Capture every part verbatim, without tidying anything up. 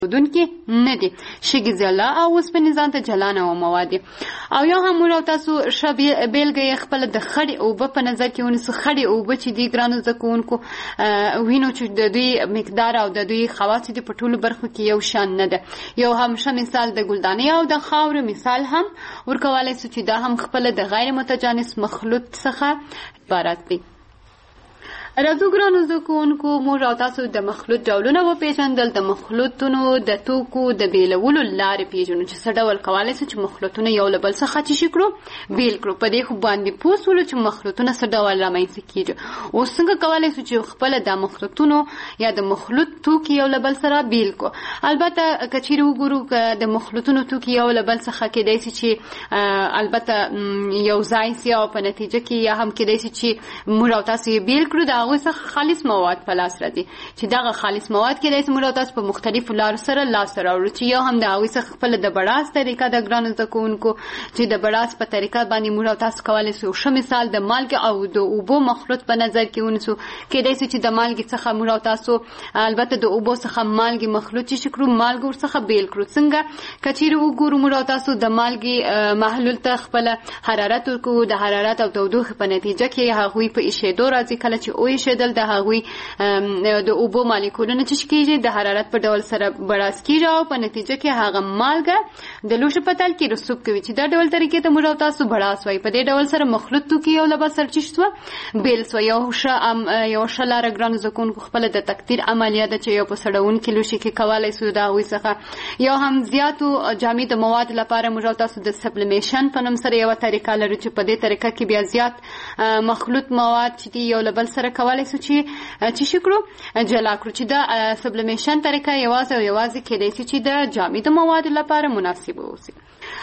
دونکي نه دي شګې ځلا او اوسپنې ځان ته جلانه او مواد او یا هم موږ تاسو شبیه بیلګه خپل د خړې اوبه په نظر کې ونیسو. خړې اوبه چې دي ګرانو زده کوونکو وینو چې د دوی مقدار او د دوی خواص دي په ټولو برخو کې یو شان نه ده. یو هم ښه مثال د ګلدانۍ او د خاورې مثال هم ورکولی سو چې دا هم خپل د غیر متجانس مخلوط څخه عبارت دی. راځو ګرانو زده کوونکو موږ او تاسو د مخلوط ډولونه وپېژندل. د مخلوطونو د توکو د بیلولو لارې پېژنو چې څه ډول کولی سو چې مخلوطونه یو له بل څخه چې شي کړو بیل کړو. په دې خو باندې پوه سولو چې مخلوطونه څه ډول رامنځته کېږي. اوس څنګه کولی سو چې خپله د مخلوطونو یا د مخلوط توکي یو له بل سره بیل کړو. البته که چیرې وګورو که د مخلوطونو توکي یو له بل څخه کېدی سي چې البته یو ځای سي او په نتیجه کې یا هم کېدی سي چې موږ او تاسو یې بیل کړو د هغوی څخه خالص مواد په لاس راځي چې دغه خالص مواد کېدای سي موږ او تاسو په مختلفو لارو سره لاسته راوړو چې یو هم د هغوی څخه خپله د بړاس طریقه د ګرانو زده کوونکو چې د بړاس په طریقه باندې موږ او تاسو کولی سو ښه مثال د مالګې او د اوبو مخلوط په نظر کې ونیسو. کېدای سي چې د مالګې څخه موږ او تاسو البته د اوبو څخه مالګې مخلوط چې کړو مالګه ورڅخه بیل کړو. څنګه که چیرې وګورو موږ او تاسو د مالګې محلول ته خپله حرارت ورکوو د حرارت او تودوخې په نتیجه کې هغوی په ایشېدو راځي. کله چې وایشېدل د هغوی د اوبو مالیکولونه چې کېږي د حرارت په ډول سره بړاس کېږي او په نتیجه کې هغه مالګه د لوښي په تل کې رسوب کوي چې دا ډول طریقې ته موږ او تاسو بړاس وایي. په دې ډول سره مخلوط توکي یو له بل سره چې شوه بیل سوه. یو ښه یو ښه لاره ګرانو زده کوونکو خپله د تقدیر عملیه ده چې یو په سړونکي لوښي کې کولی سو د هغوی څخه یو هم زیاتو جامد موادو لپاره موږ او تاسو د سبلیمیشن په نوم سره یوه طریقه لرو چې په دې طریقه کې بیا زیات مخلوط مواد چې دي یو له بل سره کولی سو چې چې شي کړو جلا کړو چې د سبلیمیشن طریقه یوازې او یوازې کېدای سي چې د جامدو موادو لپاره مناسب اوسي.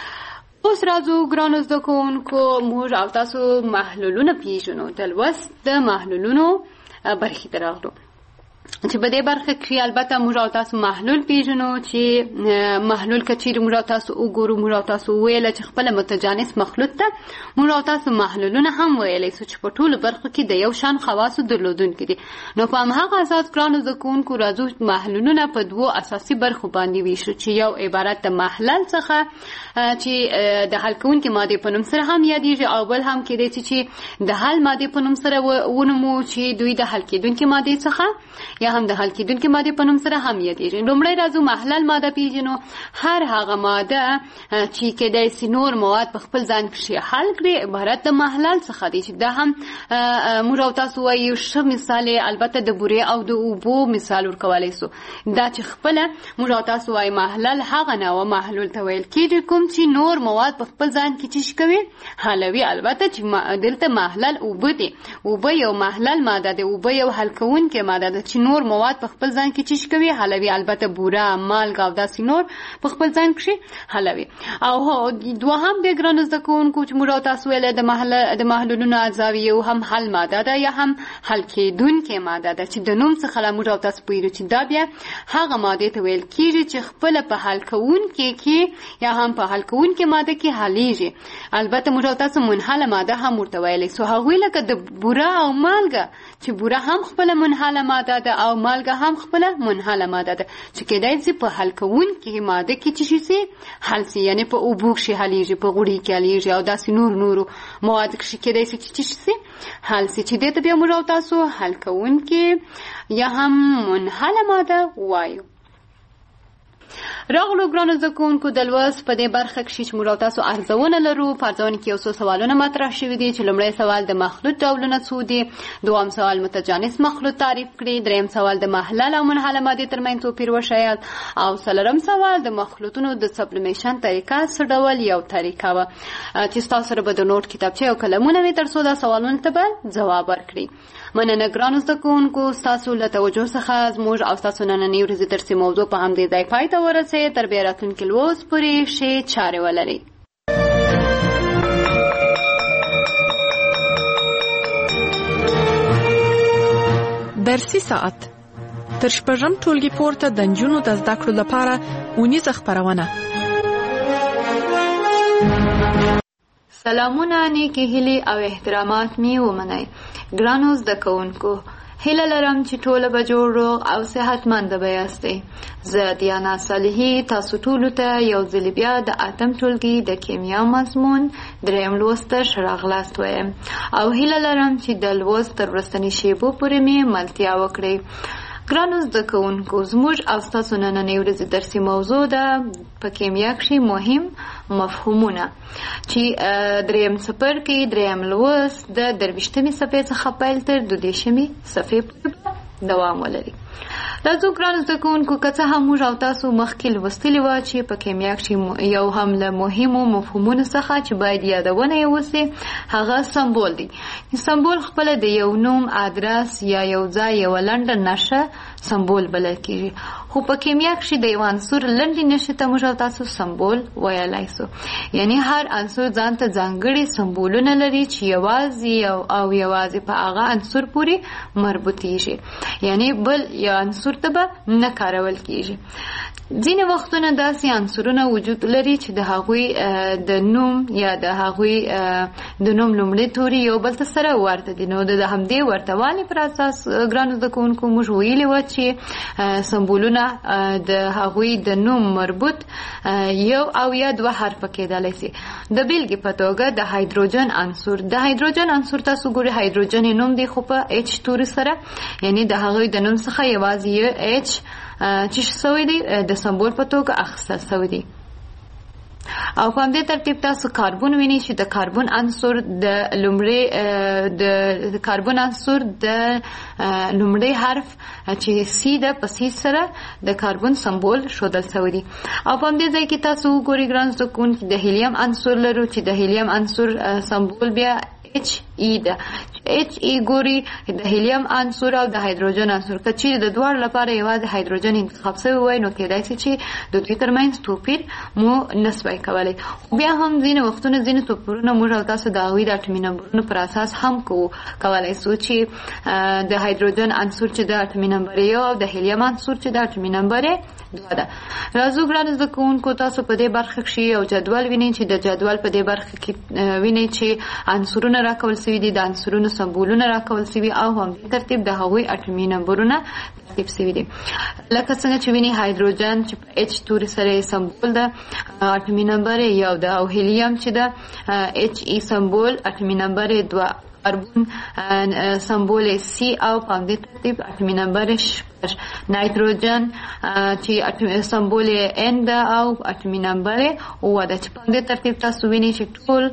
اوس راځو ګرانو زده کوونکو موږ او تاسو محلولونه پېژنو. د لوست د محلولونو برخې ته راغلو چې په دې برخه کې البته موږ او تاسو محلول پېژنو چې محلول که چیرې موږ او تاسو وګورو موږ او تاسو وویله چې خپله متجانس مخلوط ته موږ او تاسو محلولونه هم ویلی سو چې په ټولو برخو کې د یو شان خواصو درلودونکي دي. نو په همهغه اساس ګرانو زده کوونکو راځو محلولونه په دوو اساسي برخو باندې ویشو چې یو عبارت د محلل څخه چې د حل کوونکي مادې په نوم سره هم یادېږي او بل هم کېدای سي چې د حل مادې په نوم سره ونومو چې دوی د حل کېدونکي مادې څخه یا هم د حل کېدونکي مادې په نوم سره هم یادېږي. لومړی راځو محلل ماده پېژنو. هر هغه ماده چې کېدای سي نور مواد په خپل ځان کښې حل کړي عبارت د محلل څخه دی چې دا هم موږ او تاسو وایو ښه مثال البته د بورې او د اوبو مثال ورکولی سو. دا چې خپله موږ او تاسو وایو محلل هغه نوع محلول ته ویل کېږي کوم چې نور مواد په خپل ځان کې چې کوي حلوي. البته چې دلته محلل اوبه دي. اوبه یو محلل ماده ده. اوبه یو حل کوونکې ماده ده چې نور مواد په خپل ځان کې چې کوي حلوي. البته بوره مالګه او داسې نور په خپل ځان کې حلوي. او دوهم د ګرانو زده کوونکو چې موږ او تاسو ویله د د محلولونو اجزاوي یو هم حل ماده ده یا هم حل کېدونکې ماده ده چې د نوم څخه له موږ او تاسو پوهېږو چې دا بیا هغه مادې ته ویل کېږي چې خپله په حل کوونکې کې یا هم په حل کوونکې ماده کې حلیږي. البته موږ او تاسو منحله ماده هم ورته ویلی سو. هغوی لکه د بوره او مالګه چې بوره هم خپله منحله ماده ده او مالګه هم خپله منحله ماده ده چې کېدای سي په حل کوونکې ماده کې چې شي سي حل سي یعنې په اوبو کښې حلیږي په غوړي کې حلیږي او داسې نور نورو مواد کښې کېدای سي چې شي سي حل سي چې دې ته بیا موږ او تاسو حل کوونکې یا هم منحله ماده وایو. راغلو ګرانو زده کوونکو د لوست په دې برخه کښې چې موږ او تاسو ارزونه لرو. په ارزونه کې یو څو سوالونه مطرح شوي دي چې لومړی سوال د مخلوط ډولونه څو دي. دوهم سوال متجانس مخلوط تعریف کړي. دریم سوال د محلل او منحله مادې ترمنځ توپیر وښیاست او څلورم سوال د مخلوطونو د سبلیمیشن طریقه څه ډول یو طریقه وه چې ستاسو سره به د نوټ کتابچې او قلمونه وي تر څو دا سوالونو ته به ځواب ورکړي. مننه ګرانو زده کوونکو ستاسو له توجه څخه زموږ او ستاسو نننۍ ورځې درسي موضوع په همدې ځای پای ته ورسېد. تر بیا راتلونکي لوست پورې ښې چارې ولرئ. درسي ساعت تر شپږم ټولګي پورته د نجونو د زده کړو لپاره اونیزه خپرونه. سلامونه، نیکې هیلې او احترامات مې ومنئ. ګرانو زده کوونکو، هیله لرم چې ټوله به جوړ روغ او صحتمند به یاستئ. زه دیانا صالحي تاسو ټولو ته یو ځل بیا د اتم ټولګي د کیمیا مضمون دریم لوست ته راغلاست وایم او هیله لرم چې د لوست تر وروستنۍ شیبو پورې مې ملتیا وکړئ. ګرانو زده کوونکو، زموږ او ستاسو نننۍ ورځې درسي موضوع ده په کیمیا کښې مهم مفهومونه چې دریم څپرکي دریم لوست د درویشتمې صفحې څخه پیل تر دوه دېرشمې صفحې پورې دوام ولري. راځو ګرانو زده کوونکو، که څه هم موږ او تاسو مخکې لوستلي وه چې په کیمیا کښې یو هم له مهمو مفهومونو څخه چې باید یادونه یې وسي هغه سمبول دی. سمبول خپله د یو نوم، ادرس یا یو ځای یوه لنډه نښه سمبول بلل کېږي. خو په کیمیا کښې د یو عنصر لنډې نښې ته موږ او تاسو سمبول ویلی سو. یعنی هر عنصر ځان ته ځانګړي سمبولونه لري چې یوازې او یوازې په هغه عنصر پورې مربوطېږي، یعنی بل یو عنصر ته به نه کارول کېږي. ځینې وختونه داسې عنصرونه وجود لري چې د هغوی د نوم یا د هغوی د نوم لومړی توري یو بل ته سره ورته دي. نو د همدې ورته والي پر اساس ګرانو زده کوونکو موږ ویلي وه چې سمبولونه د هغوی د نوم مربوط یو او یا دوه حرفه کېدلی سي. د بیلګې په توګه د هایدروجن عنصر د هایدروجن عنصر تاسو ګورئ هایدروجن نوم دی خو په ایچ توري سره، یعنی د هغوی د نوم څخه یوازې یو ایچ چې شوی دی د سمبول په توګه اخیستل شوی دی. او په همدې ترتیب تاسو کاربون وینئ چې د کاربون عنصر د لومړي د کاربون عنصر د لومړي حرف چې سی ده په سی سره د کاربون سمبول ښودل شوی دی. او په همدې ځای کې تاسو وګورئ ګران زده کوونکي د هیلیم عنصر لرو چې د هیلیم عنصر سمبول بیا اچ ای ده. اچ ای ګوري د هیلیم عنصر او د هایدروجن عنصر که چیرې د دواړو لپاره یوازې هایدروجن انتخاب شوی وای نو کېدای شي چې د دوی ترمنځ توپیر مو نسوای کولی. بیا هم ځینې وختونه ځینې توپیرونه موږ او تاسو د هغوی د اټومي نمبرونو پر اساس هم کوو کولی شو چې د هایدروجن عنصر چې د اټومي نمبر یو او د هیلیم عنصر چې د اټومي نمبر دوه ده. راځو ګرانو زده کوونکو، تاسو په دې برخه کښې یو جدول وینئ چې د جدول په دې برخه کې وینئ چې عنصرونه راکول شوي دي، د عنصرونو سمبولونه راکول شوي او همدې ترتیب د هغوی اټومي نمبرونه ترتیب شوي دي. لکه څنګه چې وینئ هایدروجن چې په ایچ توري سره سمبول ده اټومي نمبر یو ده او هیلیم چې ده ایچ ای سمبول اټومي نمبر دوه، کاربون سمبول سی او په همدې ترتیب اټومي نمبر شپږ، نایتروجن چې سمبول ان ده او اټومي نمبر اووه ده چې په همدې ترتیب تاسو وینئ چې ټول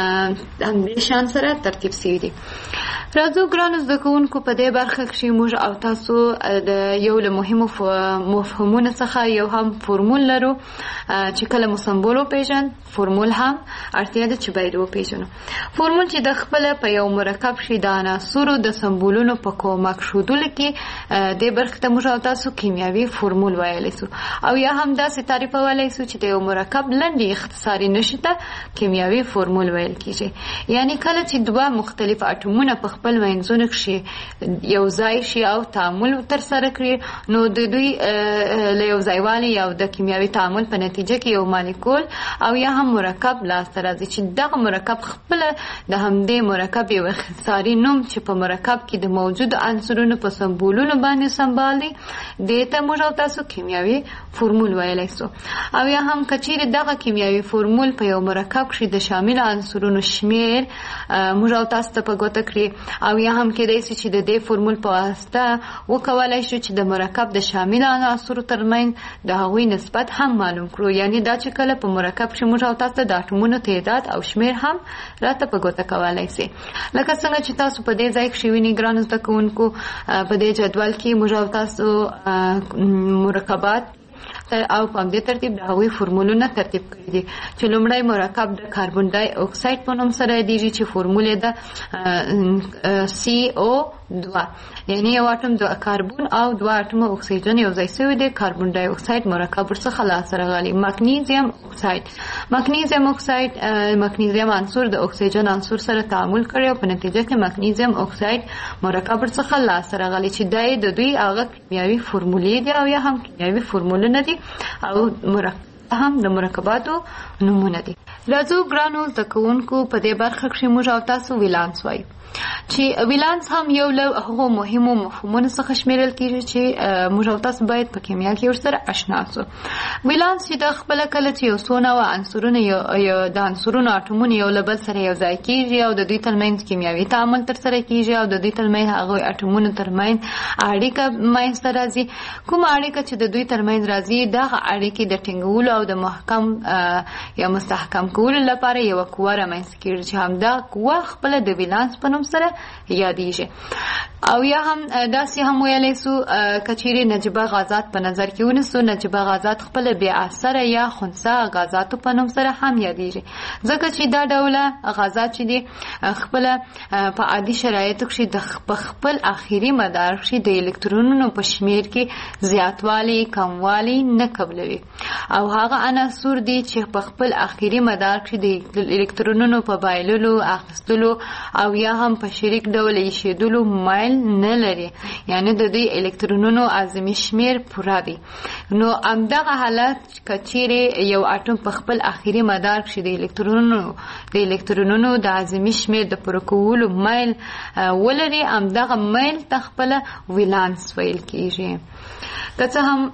همدې شان سره ترتیب شوي دي. راځو ګرانو زده کوونکو، په دې برخه کښې موږ او تاسو د یو له مهمو مفهومونو څخه یو هم فورمول لرو چې کله مو سمبول وپېژن، فورمول هم اړتیا ده چې باید وپېژنو. فورمول چې د خپله په یو مرکب کښې د عناصرو د سمبولونو په کومک ښودلو کې دې برخې ته موږ او تاسو کیمیاوي فورمول ویلی سو او یا هم داسې تعریفولی سو چې د یو مرکب لنډې اختصاري نښې ته کیمیاوي فورمول ویل کېږي. یعنی کله چې دوه مختلف اټومونه په خپل منځونو کښې یو ځای شي او تعامل ترسره کړي نو د دوی له یو ځایوالي یا د کیمیاوي تعامل په نتیجه کې یو مالیکول او یا هم مرکب لاسته راځي چې دغه مرکب خپله د همدې مرکب یو اختصاري نوم چې په مرکب کې د موجودو عنصرونو په سمبولونو باندې سمبال دی دې ته موږ او تاسو کیمیاوي فورمول ویلی سو. او یا هم که چیرې دغه کیمیاوي فورمول په یو مرکب کښې د شامل عنصرونو شمیر موږ او تاسو ته په ګوته کړي او یا هم کېدای شي چې د دې فورمول په واسطه وکولی شو چې د مرکب د شامل عناصرو ترمنځ د هغوی نسبت هم معلوم کړو. یعنی دا چې کله په مرکب کښې موږ او تاسو ته د اټومونو تعداد او شمیر هم راته په ګوته کولی سي. لکه څنګه چې تاسو په دې ځای کښې وینئ ګرانو زده کوونکو، په دې جدول کې موږ او تاسو مرکبات او په همدې ترتیب د هغوی فورمولونه ترتیب کړي دي چې لومړی مرکب د کاربن ډای اکساید په نوم سره یادېږي چې فورمول یې ده سی او دوه، یعنی یو اټوم د کاربن او دوه اټومه اکسیجن یو ځای شوي دي. کاربن ډای اکساید مرکب ورڅخه لاسته راغلی. مګنیزیم اکساید مګنیزیم اکساید مګنیزیم عنصر د اکسیجن عنصر سره تعامل کړی او په نتیجه کې مګنیزیم اکساید مرکب ورڅخه لاسته راغلی چې دا د دوی هغه کیمیاوي فورمولې دي او یا هم کیمیاوي فورمولونه دي او مرکب هم د مرکباتو نمونه دي. راځو ګرانو زده کوونکو په دې برخه کې موږ او تاسو ویلانس وایو چې ویلانس هم یو له هغو مهمو مفهومونو څخه شمیرل کیږي چې موږ او تاسو باید په کیمیا کې ورسره آشنا سو. ویلانس چې د خپل کله چې یو څو نوع عنصرونه یو د عنصرونو اټومونه یو له بل سره یو ځای کیږي او د دوی ترمنځ کیمیاوي تعامل ترسره کیږي او د دوی ترمنځ هغه اټومونو ترمنځ اړیکه منځته راځي. کوم اړیکه چې د دوی ترمنځ راځي دغه اړیکې د ټینګولو او د محکم یا مستحکم کولو لپاره یو قوه رامنځته کیږي چې همدا قوه خپل د ویلانس په نوم سره یادیږي. او یا هم داسې هم ویلی سو کچیرې نجیبه غازات په نظر کې ونیسو، نجیبه غازات خپل بې اثره یا خنثی غازاتو په نوم سره هم یادیږي، ځکه چې دا ډوله غازات چې دي خپل په عادي شرایطو کې د خپل اخري مدار کې د الکترونونو په شمیر کې زیاتوالی کموالی نه قبلوي، او هغه عناصر دي چې په خپل اخري مدار کې د الکترونونو په بایللو اخیستلو او یا هم په شریک ډول ایښودلو مایل نه لري، یعنی د دوی الکترونونو اعظمي شمیر پوره دی. نو همدغه حالت کچیرې یو اټوم په خپل اخري مدار کې د الکترونونو د الکترونونو د اعظمي شمیر د پوره کولو مایل ولري، همدغه مایل ته خپل ویلانس ویل کیږي. که څه هم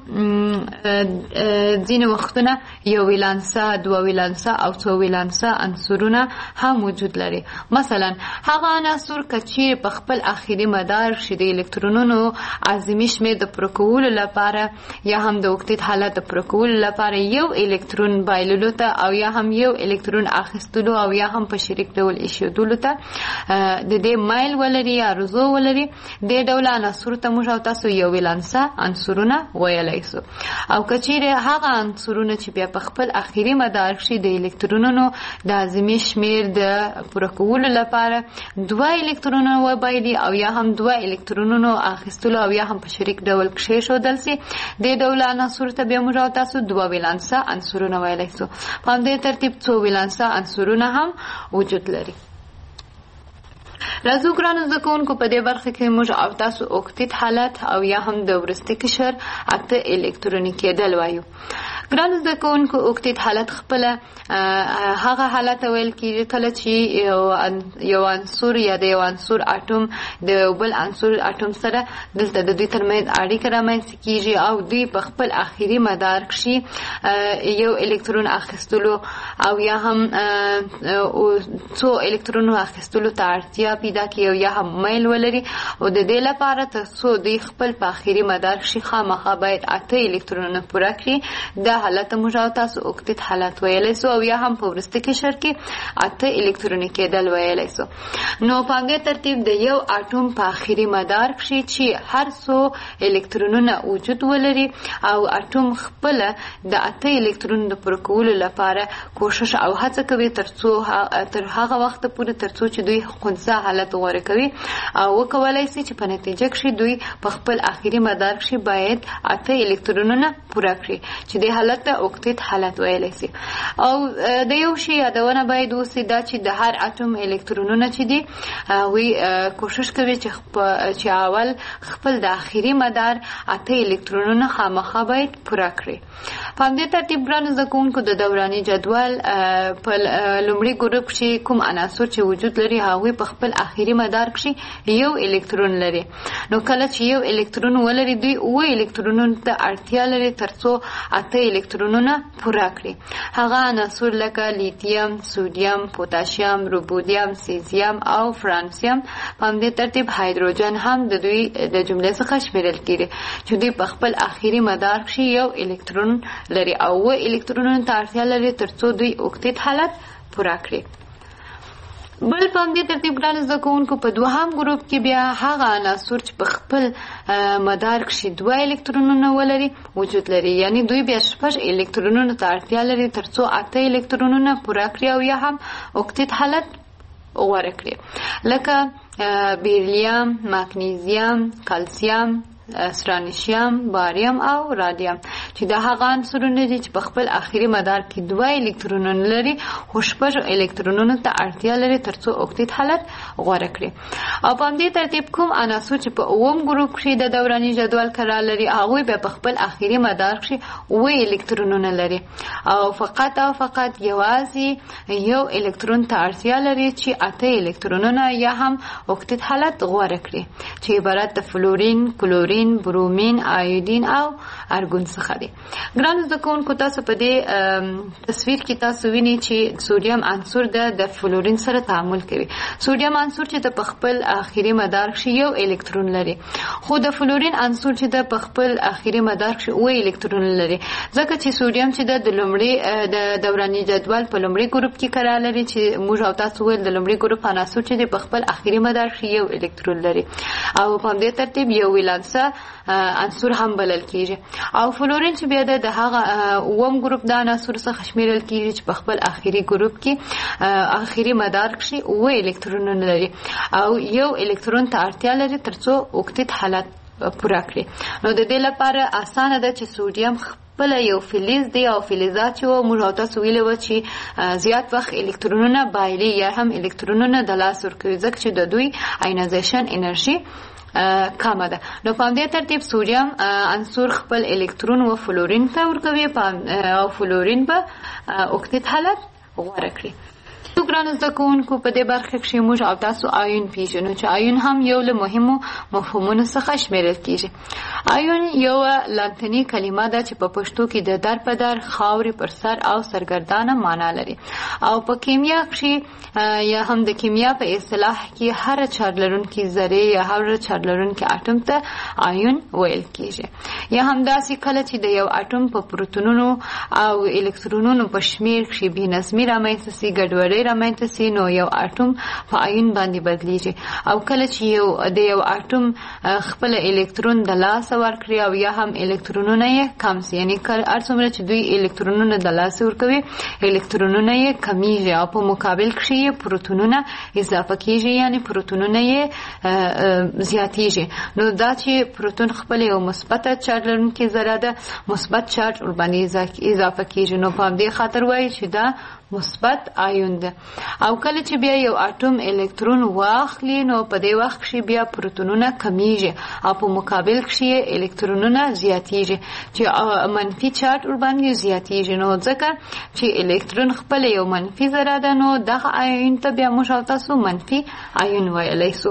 ځینې وختونه یو ویلانسه، دوه ویلانسه او څو ویلانسه عنصرونه هم وجود لري. مثلا هغه عناصر که چیرې په خپل اخري مدار کې د الکترونونو اعظمي شمیر د پوره کولو لپاره یا هم د اوکتیت حالت د پوره کولو لپاره یو الکترون بایللو ته او یا هم یو الکترون اخیستلو او یا هم په شریک ډول ایښودلو ته د دې مایل ولري یا رضو ولري، دې ډول عناصرو ته موږ او تاسو یو ویلانسه عنصرونه ویلی سو. او که چیرې هغه عنصرونه چې بیا په خپل اخري مدار کې د الکترونونو د اعظمي شمیر د پوره کولو لپاره دوه الکترونونه وبایلي او یا هم دوه الکترونونو اخیستلو او یا هم په شریک ډول کښېښودل سي، دې ډول عناصرو ته بیا موږ او تاسو دوه ویلانسه عنصرونه ویلی سو. په همدې ترتیب څو ویلانسه عنصرونه هم وجود لري. راځو ګرانو زده کوونکو په دې برخه کې موږ او تاسو اوکتیت حالت او یا هم د وروستي قشر اته الکتروني کېدل وایو. ګرانو زده کوونکو اوکتیت حالت خپله هغه حالت ویل کېږي کله چې یو عنصر یا د یو عنصر اټوم د بل عنصر اټوم سره دلته د دوی ترمنځ اړیکه رامنځته کېږي او دوی په خپل اخري مدار کې یو الکترون اخیستلو او یا هم څو الکترونو اخیستلو ته اړتیا پیدا کوي او یا هم میل ولري، او د دې لپاره تر څو دوی خپل په اخري مدار کې خامخا باید اته الکترونونه پوره کړي، دا حالت موږ او تاسو اوکتیت حالت ویلی سو او یا هم په وروستي قشر کې اته الکتروني کېدل ویلی سو. نو په همدې ترتیب د یو اټوم په اخري مدار کې چې هر څو الکترونونه وجود ولري او اټوم خپل د اته الکترونو د پوره کولو لپاره کوشش او هڅه کوي تر څو تر هغه وخت پورې تر څو چې دوی خنثی حالت غوره کوي او وکولای شي چې په نتیجه کې دوی په خپل اخري مدار کې باید اته الکترونونه پوره کړي، چې د حالت اوکتیت حالت ویلی شي. او د یو شی یادونه باید وسي دا چې د هر اټوم الکترونونه چې دي وی کوشش کوي چې چې اول خپل د اخري مدار اته الکترونونه خامخا باید پوره کړي. په همدې ترتیب ګرانو زده کوونکو د دوراني جدول په لومړي ګروپ کې کوم عناصر چې وجود لري هغوی په خپل اخري مدار کې یو الکترون لري. نو کله چې یو الکترون ولري دوی اوه الکترونونو ته اړتیا لري تر څو اته الکترونونه پوره کړي. هغه عناصر لکه لیتیم، سودیم، پوتاشیم، روبودیم، سیزیم او فرانسیم. په همدې ترتیب هایدروجن هم د دوی د جملې څخه شمیرل کیږي چې دوی په خپل اخري مدار کې یو الکترون لري او اوه الکترونونو ته اړتیا لري تر څو دوی اوکتیت حالت پوره کړي. بل په همدې ترتیب ګرانو زده کوونکو په دوهم ګروپ کې بیا هغه عناصر چې په خپل مدار کې دوه الکترونونه ولري وجود لري، یعنی دوی بیا شپږ الکترونونو ته اړتیا لري تر څو اته الکترونونه پوره کړي او یا هم اوکتیت حالت غوره کړي، لکه بیریلیم، مګنیزیم، کلسیم، سترانشیم، باریم او رادیم چې د هغه عنصرونه دي چې په خپل اخري مدار کې دوه الکترونونه لري خو شپږ الکترونونو ته اړتیا لري ترڅو اوکتیت حالت غوره کړي. او په همدې ترتیب کوم عناصر چې په اووم ګروپ کې د دوراني جدول قرار لري هغوی به په خپل اخري مدار کې اوه الکترونونه لري او فقط او فقط یوازې یو الکترون ته اړتیا لري چې اته الکترونونه یا هم اوکتیت حالت غوره کړي چې عبارت د فلورین، کلورین، برومین، آیودین او ارګون څخه دي. ګرانو زده کوونکو تاسو په دې تصویر کې تاسو وینئ چې سوډیم عنصر د فلورین سره تعامل کوي. سوډیم عنصر چې د خپل اخري مدار کې یو الکترون لري خو د فلورین عنصر چې د خپل اخري مدار کې اوه الکترون لري ځکه چې سوډیم چې د لومړي د دوراني جدول په لومړي ګروپ کې قرار لري چې موږ او تاسو ول د لومړي ګروپ عناصر چې د خپل اخري مدار کې یو الکترون لري او په دې ترتیب یو ولانسه عنصر هم بلل کیږي. او فلورین چې بیا د هغه اووم ګروپ د عناصر څخه شمیرل کیږي چې په خپل اخري ګروپ کې اخري مدار کې اوه الکترونونه لري او یو الکترون ته اړتیا لري ترڅو اوکتیت حالت پوره کړي. نو د دې لپاره اسانه ده چې سوډیم بل یو فلز دی او فلزات چې موږ تاسو ویلې و چې زیات وخت الکترونونه بایلي یا هم الکترونونه د لاس ورکوي ځکه چې د دوی آینایزیشن انرژي کمه ده. نو په دې ترتیب سوډیم عنصر خپل الکترون و فلورین ته ورکوي او فلورین به اوکتیت حالت غوره کړي. ګرانو زده کوونکو په دې برخه کې موږ او تاسو آیون پیژنو چې آیون هم یو له مهمو مفهومونو څخه شمیرل کیږي. آیون یو لاتینی کلمه ده چې په پښتو کې د در په در، خاورې پر سر او سرګردانه معنا لري او په کیمیا کې یا هم د کیمیا په اصطلاح کې هر چارج لرونکي ذره یا هر چارج لرونکي اټوم ته آیون ویل کیږي. یا هم داسې کله چې د یو اټوم په پروتونونو او الکترونونو په شمیر کې بې نظمي رامنځته سي، ګډوډي رامنځته سي، نو یو اټوم په آیون باندې بدلیږي. او کله چې یو د یو اټوم خپل الکترون د لاس ورکړي او یا هم الکترونونه یې کم سي، یعنی هر څومره چې دوی الکترونونه د لاس ورکوي الکترونونه یې کمیږي او په مقابل کې یې پروتونونه اضافه کیږي، یعنی پروتونونه یې زیاتیږي. نو دا چې پروتون خپل یو مثبت چارج لرونکي ذره ده مثبت چارج ور باندې اضافه کیږي، نو په دې خاطر وایي چې دا مثبت آیون ده. او کله چې بیا یو اټوم الکترون واخلي نو په دې وخت کې بیا پروتونونه کمیږي او په مقابل کې الکترونونه زیاتیږي چې منفي چارج ور باندې زیاتیږي. نو ځکه چې الکترون خپل یو منفي ذره ده نو دغه آیون ته بیا موږ تاسو منفي آیون ویلی سو.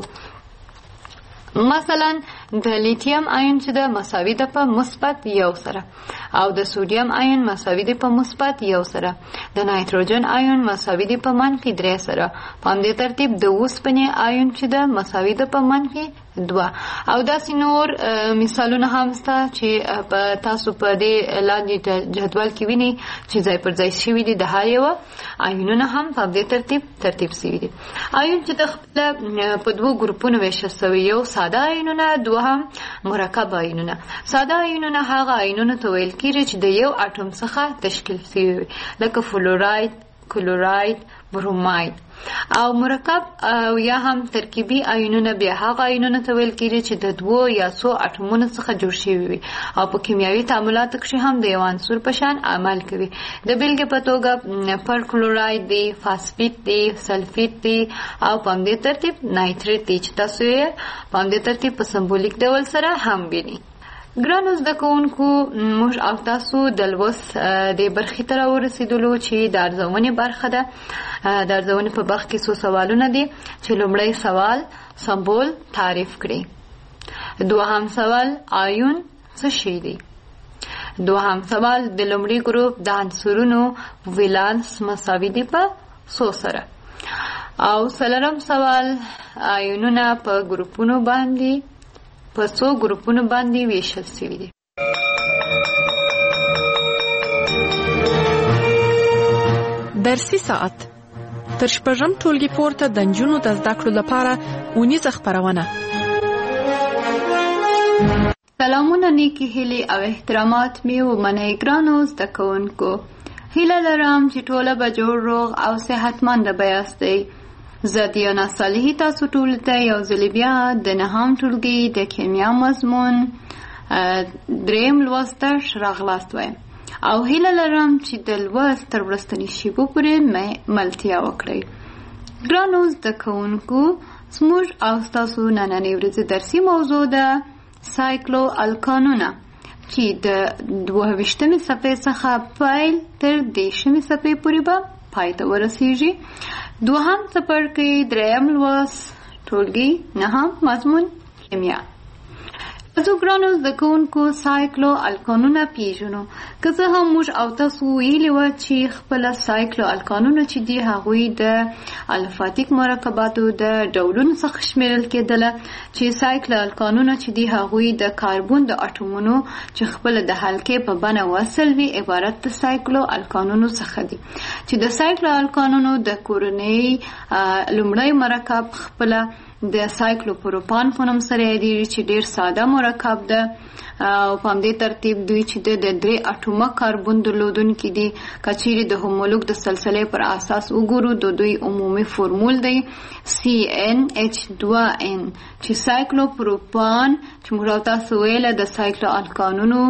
مثلا د لیتیم آیون چې د مساوي ده په مثبت یو سره او د سوډیم آیون مساوي ده په مثبت یو سره، د نایتروجن آیون مساوي ده په منفي درې سره. په همدې ترتیب د اوسپنې آیون چې ده مساوي ده په منفي دوه. او داسې نور مثالونه هم شته چې په تاسو په دې لاندې جدول کې وینئ چې ځای پر ځای شوي دي. د هر یوه آیونونه هم په همدې ترتیب ترتیب شوي دي. آیون چې د خپله په دوو ګروپونو ویشل شوي، یو ساده آیونونه، دوهم مرکب آیونونه. ساده آیونونه هغه آیونونه ته ویل کیږي چې د یو اټوم څخه تشکیل شوي وي لکه فلوراید، کلوراید، بروماید. او مرکب او یا هم ترکیبي آیونونه بیا هغه آیونونه ته ویل کیږي چې د دوو یا څو اټومونو څخه جوړ شوي وي او په کیمیاوي تعاملاتو کې هم د یو عنصر په شان عمل کوي. د بیلګې په توګه پرکلوراید دی، فاسفیت دی، سلفیت دی او په همدې ترتیب نایتریت دی چې تاسو یې په همدې ترتیب په سمبولیک ډول سره هم وینئ. ګرانو زده کوونکو موږ او تاسو د لوست د برخې ته راورسېدلو چې د ارزونې برخه ده. د ارزونې په برخه کې څو سوالونه دي چې لومړی سوال سمبول تعریف کړي، دوهم سوال آیون څه شی دی، دوهم سوال د لومړي ګروپ د عنصرونو ولانس مساوي دي په څو سره، او څلورم سوال آیونونه په ګروپونو باندې په څو ګروپونو باندې ویشل شوي دي. درسي ساعت تر شپږم ټولګي پورته د نجونو د زده کړو لپاره اونیزه خپرونه. سلامونه، نیکی هیلې او احترامات مې ومنئ ګرانو زده کوونکو. هیله لرم چې ټوله به جوړ روغ او صحتمند به یاستئ. زه دیانا صالحي تاسو ټول ته یو ځل بیا د نهم ټولګي د کیمیا مضمون دریم لوست راغلاست وایم او هیله لرم چې د لوست تر وروستني شیبو پورې ملتیا وکړئ. ګرانو زده کوونکو، زموږ او ستاسو نننۍ ورځې درسي موضوع ده سایکلو الکانونه چې د دوه ویشتمې صفحې څخه پیل تر دېرشمې صفحې پورې به پای ته ورسیږي. دوهم څپرکی دریم لوست ټولګي نهم مضمون کیمیا. تاسو ګرانو زده کوونکو سایکلو الکانونه پیژنو. که څه هم موږ او تاسو ویلي وه چې خپله سایکلو الکانونه چې دي هغوی د الفاتیک مرکباتو د ډولونو څخه شمیرل کېدله، چې سایکلو الکانونه چې دي هغوی د کاربون د اټومونو چې خپله د حلقې په بڼه وصل وي عبارت د سایکلو الکانونو څخه دي، چې د سایکلو الکانونو د کورنۍ لومړی مرکب خپله د سایکلو پروپان په نوم سره یادیږي چې ډیر ساده مرکب ده او په همدې ترتیب دوی چې د درې اټومه کاربن درلودونکي دي. که چیرې د هومولوګ د سلسلې پر اساس وګورو د دوی عمومي فورمول دی سی ان ایچ دوه ان چې سایکلو پروپان چې موږ تاسو ویله د سایکلو الکانونو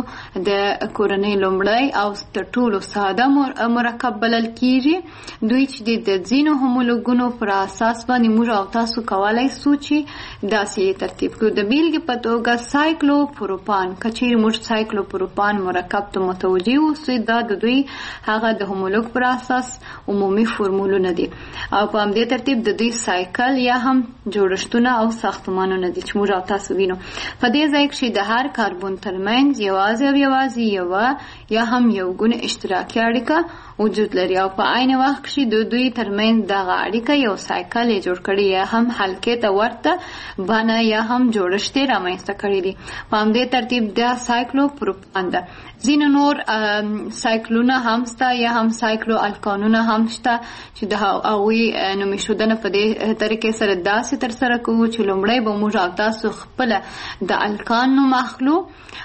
د کورنۍ لومړی او تر ټولو ساده مرکب بلل کیږي. دوی چې د ځینو هومولوګونو پر اساس باندې موږ او تاسو کولای سو چې داسې ترتیب کړو. د بیلګې په توګه سایکلو پروپان کچیر موږ سایکلو پروپان مرکب ته متوجه اوسئ، دا د دوی هغه د هومولوګ پر اساس عمومي فورمولونه دي او په همدې ترتیب د دوی سایکل یا هم جوړښتونه او ساختمانونه دي چې موږ او تاسو وینو. په دې ځای کې د هر کاربن ترمنځ یوازې او یوازې یوه یا هم یو ګونه اشتراکي اړیکه وجود لري او په عین وخت کې د دوی ترمنځ دغه اړیکه یو سایکل یې جوړ کړی یا هم حلقې ته ورته بڼه یا هم جوړښت یې رامنځته کړی دی. په همدې ترتیب د سایکلو پروپان ده. ځینې نور سایکلونه هم شته یا هم سایکلو الکانونه هم شته چې د هغوی نومي ښودنه په دې طریقې سره داسې ترسره کوو چې لومړی به موږ او تاسو خپله د الکان نوم اخلو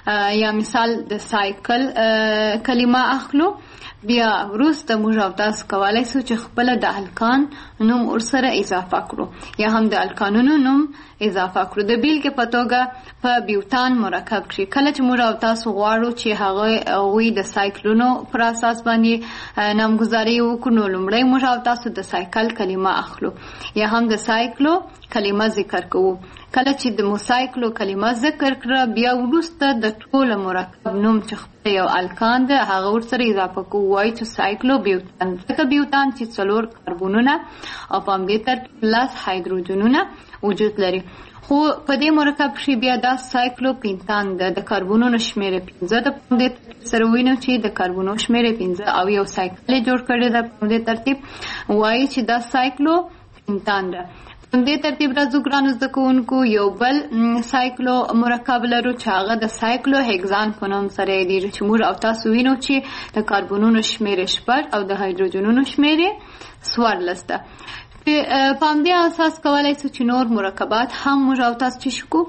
یا مثال د سایکل کلمه اخلو، بیا وروسته موږ او تاسو کولی سو چې خپله د الکان نوم ورسره اضافه کړو یا هم د الکانونو نوم اضافه کړو. د بیلګې په توګه په بیوتان مرکب کښې کله چې موږ او تاسو غواړو چې هغوی د سایکلونو پر اساس باندې نامګذاري وکړو، نو لومړی موږ او تاسو د سایکل کلمه اخلو یا هم د سایکلو کلمه ذکر کوو. کله چې د موسایکلو کلمه ذکر کړه بیا وروسته د ټوله مرکب نوم چې خپله یو الکان ده هغه ورسره اضافه کوو، وایي چې سایکلو بیوتان. ځکه بیوتان چې څلور کاربونونه او په همدې ترتیب لس هایدروجنونه وجود لري، خو په دې مرکب کښې بیا دا سایکلو پینتان ده. د کاربونونو شمېره پنځه ده. په همدې ترتیب سره ووینو چې د کاربونو شمېره پنځه او یو سایکل یې جوړ کړی ده. په همدې ترتیب وایي چې دا سایکلو پینتان ده. په همدې ترتیب راځو ګرانو زده کوونکو یو بل سایکلو مرکب لرو چې هغه د سایکلو هیګزان په نوم سره یادیږي، چې موږ او تاسو وینو چې د کاربونونو شمېره شپږ او د هایدروجنونو شمېره څوارلس ده. په همدې اساس کولی سو چې نور مرکبات هم موږ او تاسو چې شکو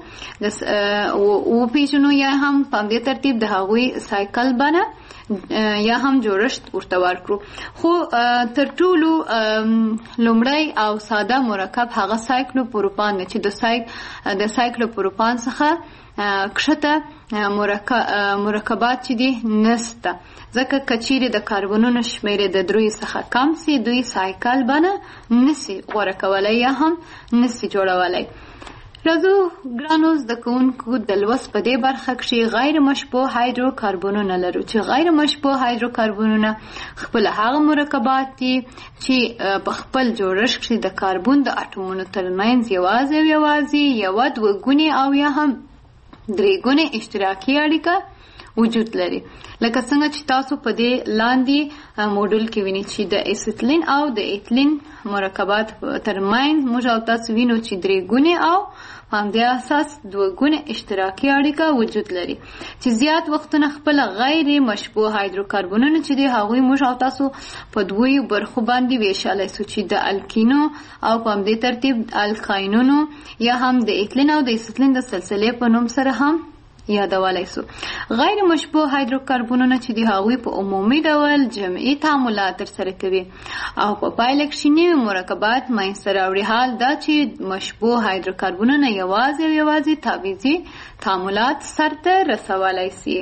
وپېژنو یا هم په همدې ترتیب د هغوی سایکل بڼه یا هم جوړښت ورته ورکړو. خو تر ټولو لومړی او ساده مرکب هغه سایکلو پروپان دی چې د سایکلو پروپان څخه کښته مرکبات چې دي نسته، ځکه که چیرې د کاربونونو شمېرې د دریو څخه کم سي دوی سایکل بڼه نسي غوره کولی یا هم نسي جوړولی. راځو ګرانو زده کوونکو د لوست په دې برخه کښې غیر مشبوه هایدرو کاربونونه لرو، چې غیر مشبوه هایدرو کاربونونه خپل هغه مرکبات دي چې په خپل جوړښت کښې د کاربون د اټومونو ترمنځ یوازې او یوازې یوه دوه ګونې او یا هم درې ګونې اشتراکي اړیکه وجود لري، لکه څنګه چې تاسو په دې لاندې موډل کې وینئ چې د اسیتلین او د ایتلین مرکبات ترمنځ موږ او تاسو وینو چې درې ګونې او په همدې اساس دوه ګونې اشتراکي اړیکه وجود لري، چې زیات وختونه خپل غیر مشبوه هایدروکاربونونه چې دي هغوی موږ او تاسو په دوی برخو باندې ویشلی سو، چې د الکینو او په همدې ترتیب الکاینونو یا هم د ایتلین او د اسیتلین د سلسلې په نوم سره هم یادولای سو. غیر مشبوه هایدروکاربونونه چې د هغوی په عمومي ډول جمعي تعاملات ترسره کوي او په پایله کې نوي مرکبات منځته راوړي. حال دا چې مشبوه هایدروکاربونونه یوازې او یوازې تعویضي تعاملات سرته رسولای سي.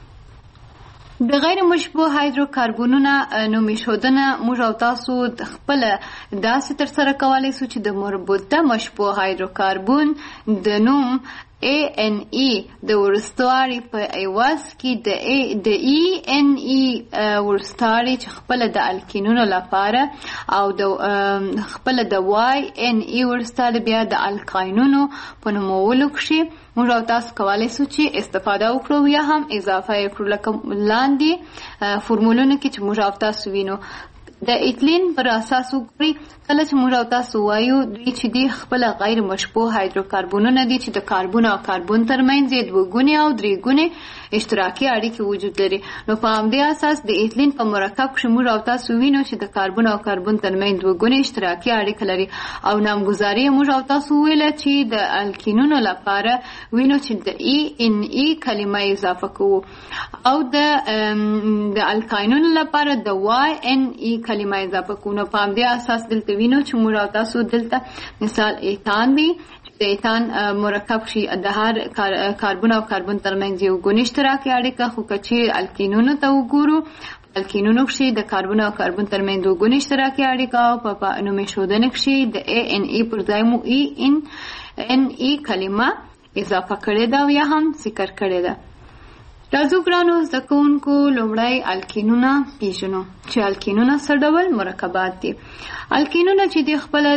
د غیر مشبوه هایدروکاربونونه نومي ښودنه موږ او تاسو خپل داسې ترسره کولی سو چې د مربوطه مشبوه هایدروکاربون د نوم A N E د ورستواري په ایواز کې د د E N E ورستواري چې خپل د الکینونو لپاره او د خپل د Y N E ورستواري بیا د الکاینونو په نومولو کې موږ او تاسو کولی سو چې استفاده وکړو یا هم اضافه وکړو. لکه لاندې فورمولونه کې چې موږ او تاسو وینو د ایتلین پر اساس وګورئ. کله چې موږ او تاسو وایو دوی چې دی خپل غیر مشبوه هایدروکاربونونه دي چې د کاربون او کاربون ترمنځ یې دوه ګونې او درې ګونې اشتراکي اړیکې وجود لري، نو په همدې اساس د ایتلین په مرکب کې موږ او تاسو وینو چې د کاربون او کاربون ترمنځ دوه ګونې اشتراکي اړیکه لري. او نامګذاري موږ او تاسو ویل چې د الکینونو لپاره وینو چې د ای ان ای کلمه اضافه کوو او د د الکاینونو لپاره د وای ان ای کلمه اضافه کوو. نو په همدې اساس دلته وینو چې موږ او تاسو دلته مثال ایتان دی، د ایتان مرکب شي د هر کاربون او کاربون ترمنځ یو ګونې اشتراکي اړیکه، خو که چیرې الکینونو ته وګورو الکینونو کښې د کاربون او کاربون ترمنځ دوه ګونې اشتراکي اړیکه او په نوم ایښودنه کښې د ای ان ای پر ځای مو ای ان ان ای کلمه اضافه کړې ده او یا هم ذکر کړې ده. راځو ګرانو زده کوونکو لومړی الکینونه پیژنو چې الکینونه څه ډول مرکبات دي. الکینونه چې د خپله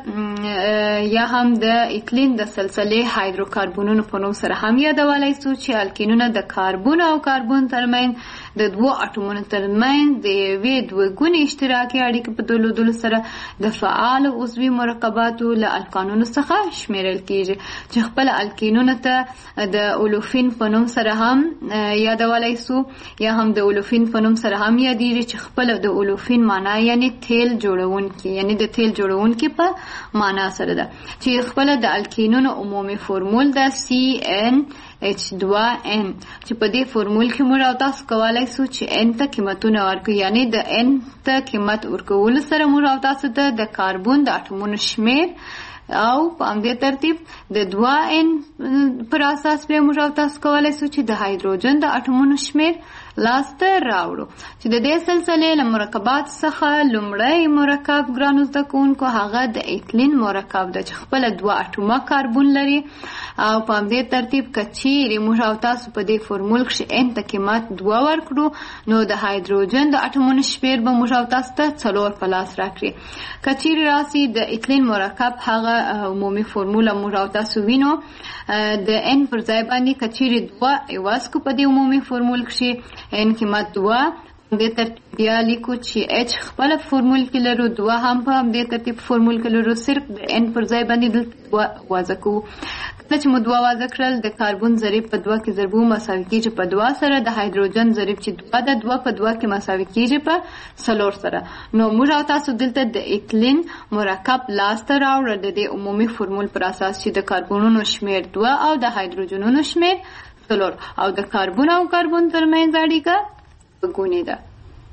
د یا هم د ایتلین د سلسلې هایدروکاربونونو په نوم سره هم یادولی سو چې الکینونه د کاربون او کاربون ترمنځ د دوو اټومونو ترمنځ د یوې دوه ګونې اشتراکي اړیکې په درلودلو سره د فعال عضوي مرکباتو له الکانونو څخه شمیرل کیږي چې خپل الکینونو ته د اولوفین په نوم سره هم یادولی سو یا هم د اولوفین په نوم سره هم یادیږي چې خپل د اولوفین معنا یعنی تیل جوړونکی یعنی د تیل جوړونکی په معنا سره ده چې خپل د الکینونو عمومي فورمول ده سی ان اچ دوه ان چې په دې فورمول کې موږ او تاسو کولی سو چې ان ته قیمتونه ورکړو، یعنی د ان ته قیمت ورکولو سره موږ او تاسو ته د کاربون د اټومونو شمیر او په همدې ترتیب د دوه ان پر اساس بیا موږ او تاسو کولی سو چې د هایدروجن د اټومونو شمیر لاسته راوړو. چې د دې سلسلې له مرکبات څخه لومړی مرکب ګرانو زده کوونکو هغه د ایتلین مرکب ده چې خپله دوه اټومه کاربون لري او په همدې ترتیب که چیرې موږ او تاسو په دې فورمول کښې ان ته قیمت دوه ورکړو نو د هایدروجن د اټومونو شمیر به موږ او تاسو ته څلور په لاس راکړي. که چیرې راسي د ایتلین مرکب هغه عمومي فورموله موږ او تاسو وینو د ان پر ځای باندې که چیرې دوه عوض کو په دې عمومي فورمول کښې ان قیمت دوه دې ترتیب بیا لیکو چې اچ خپل فورمول کې لرو دوه هم په هم دې ترتیب فورمول کې لرو صرف د ان پر ځای باندې دلته دوه وضع کوو. کله چې مو دوه وضع کړل د کاربون ضریب په دوه کې ضربو مساوي کېږي په دوه سره، د هایدروجن ضریب چې دوه د دوه په دوه کې مساوي کېږي په څلور سره. نو موږ او تاسو دلته د ایتلین مرکب لاسته راوړل د دې عمومي فورمول پر اساس چې د کاربونونو شمیر دوه او د هایدروجنونو شمیر څلور او د کاربون او کاربون ترمنځ اړیکه ګونې ده.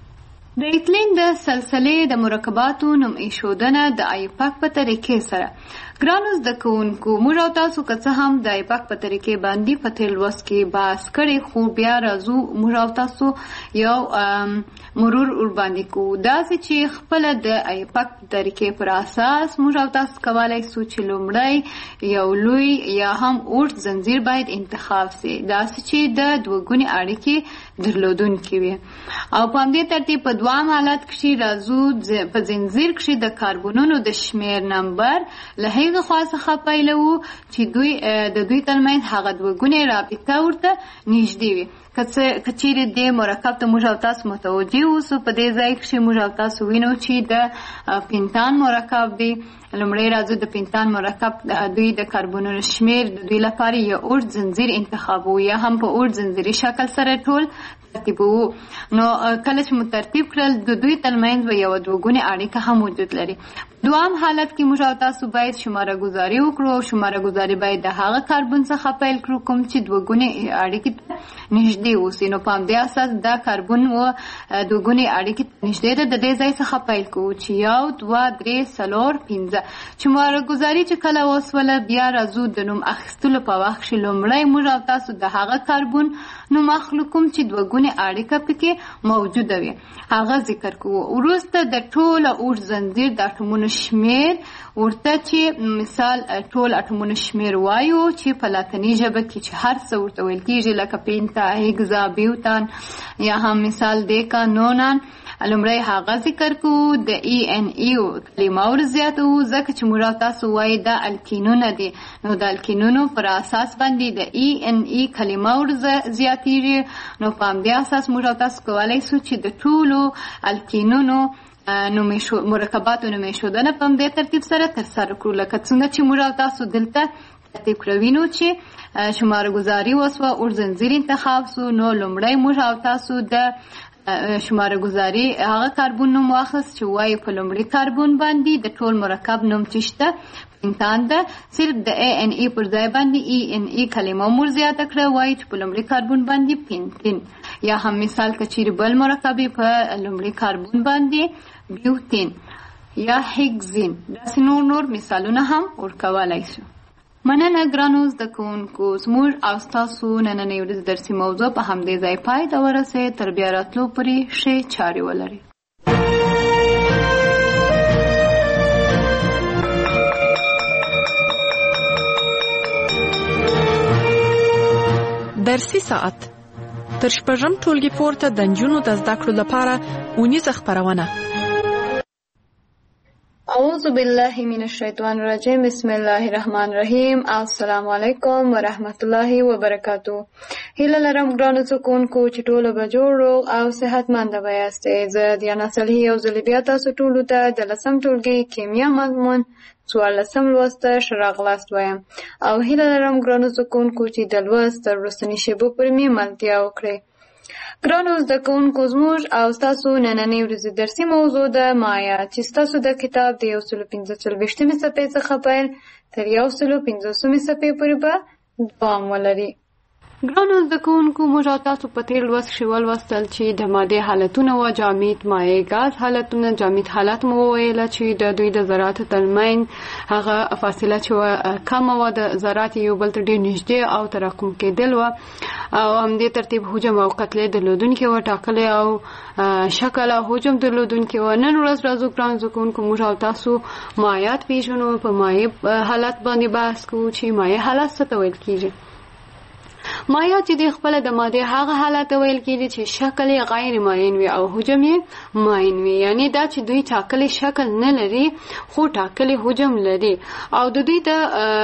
د ایتلین د سلسلې د مرکباتو نوم ایښودنه د آیپاک په طریقې سره ګرانو زده کوونکو موږ او تاسو که څه هم د آیپاک په طریقې باندې په تېر لوست کې بحث کړی، خو بیا راځو موږ او تاسو یو مرور ورباندې کوو. داسې چې خپله د آیپاک په طریقې پر اساس موږ او تاسو کولی سو چې لومړی یو لوی یا هم اوږد زنځیر باید انتخاب سي، داسې چې د دوه ګونې اړیکې درلودونکي وي. او په همدې ترتیب په دوام حالت کښې راځو په زنځیر کښې د کاربونونو د شمیر نمبر له هغې خوا څخه پیلوو چې دوی د دوی ترمنځ هغه دوه ګونې رابطه ورته نږدې وي. که چیرې دې مرکب ته موږ او تاسو متوجه اوسو په دې ځای کښې موږ او تاسو وینو چې د پینتان مرکب دی. لومړی راځو د پینتان مرکب دوی د کاربونونو شمیر د دوی لپاره یو اوږد زنځیر انتخابوو یا هم په اوږد زنځیري شکل سره ټول ترتیبوو. نو کله چې مو ترتیب کړل د دوی ترمنځ به یو دوګونې اړیکه هم وجود لري. دوام حالت کې موږ او تاسو باید شماره گذاري وکړو او شماره گذاري باید د هغه کاربن څخه پیل کړو کوم چې دوګونې اړیکې نږدې اوسي. نو په همدې اساس دا کاربن و دوګونې اړیکې نږدې ده د دې ځای څخه پیل کوو چې یو دوه درې څلور پنځه. شماره گذاري چې کله وسوله بیا راځو د نوم اخیستلو په وخت کې لومړی موږ او تاسو د هغه کاربن نوم اخلو کوم چې دوګونې اړیکه پکې موجوده وي هغه ذکر کوو. وروسته د ټوله اوږد زنځیر د اټومونو شمیر ورته چې مثال ټول اټومونو شمیر وایو چې په لاتیني ژبه کې چې هر څه ورته ویل کېږي لکه پینتا هیګزا بیوتان یا هم مثال دیکا نونان. لومړی هغه ذکر کوو د ای ان ای کلمه ور زیاتو ځکه چې موږ تاسو وایي دا الکینونه دي. نو د الکینونو پر اساس باندې د ای ان ای کلمه ور زیاتیږي. نو په همدې اساس موږ تاسو کولی شو چې د ټولو الکینونو نومې شو مرکباتو نومې شودنه په همدې ترتیب سره ترسره کړو لکه څنګه چې موږ تاسو دلته ترتیب کړوینو چې شماره گذاري وسوه اور زنځیر انتخاب سو. نو لومړی موږ او تاسو د شماره گذاري هغه کاربن نوم واخیست چې وایي په لومړي کاربن باندې د ټول مرکب نوم چې شته پینتان ده. صرف د ای ان ای پر ځای باندې ای ان ای کلمه مور زیاته کړه وایي چې په لومړي کاربن باندې پینتین. یا هم مثال کچیر بل مرکبي په لومړي کاربن باندې بیوتین یا هیګزین. داسې نور نور مثالونه هم ورکولی شو. مننه ګرانو زده کوونکو، زموږ او ستاسو نننۍ ورځ درسي موضوع په همدې ځای پای ته ورسېد. تر بیا راتلو پورې ښې چارې ولرئ. درسي ساعت تر شپږم ټولګي پورته د نجونو د زده کړو لپاره اونیزه خپرونه. اعوذ بالله من الشیطان الرجیم. بسم الله الرحمن الرحیم. السلام علیکم ورحمت الله وبرکاتو. هیله لرم ګرانو زده کوونکو چې ټوله به جوړ روغ او صحتمنده به یاستئ. زه دیانا صالحي یو ځل بیا تاسو ټولو ته د لسم ټولګي کیمیا مضمون څوارلسم لوست ته ښه راغلاست وایم او هیله لرم ګرانو زده کوونکو چې د لوست تر وروستنۍ شېبو پورې مې ملتیا وکړئ. ګرانو زده کوونکو، زموږ او ستاسو نننۍ ورځې درسي موضوع ده مایا چې ستاسو د کتاب د یو سلو پنځه څلوېښتمې صفحې څخه پیل تر یو سلو پنځوسمې صفحې پورې به دوام ولري. ګرانو زده کوونکو، موږ او تاسو په تېر لوست کښې ولوستل چې د مادې حالتونه وه، جامد، مایع، ګاز حالتونه. جامد حالت مو وویله چې د دوی د ذراتو ترمنځ هغه فاصله چې وه کمه وه، د ذرات یو بل ته ډېر نږدې او تراکم کېدل وه او همدې ترتیب حجم او کتلې درلودونکې وه، ټاکلی او شکل او حجم درلودونکې وه. نن ورځ راځو ګرانو زده کوونکو، موږ او تاسو مایعات پېژنو. په مایع حالت باندې بحث کوو چې مایع حالت څه ته ویل کېږي. مایع چې د خپل د ماده هغه حالت ویل کېږي چې شکل غیر معین وي او حجم یې معین وي. یعنی دا چې دوی ټاکلي شکل نه لري خو ټاکلي حجم لري او د دوی د